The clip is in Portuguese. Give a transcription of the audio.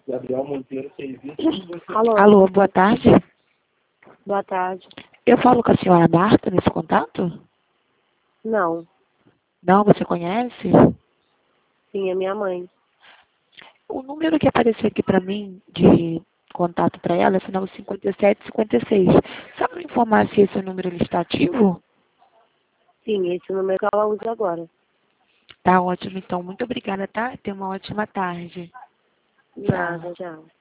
Gabriel Monteiro, serviço. Alô. Alô, boa tarde. Boa tarde. Eu falo com a senhora Marta nesse contato? Não. Não, você conhece? Sim, é minha mãe. O número que apareceu aqui para mim de contato para ela é final 5756. Sabe me informar se esse número ele está ativo? Sim, esse número que ela usa agora. Tá ótimo, então. Muito obrigada, tá? Tenha uma ótima tarde. Nada, tchau.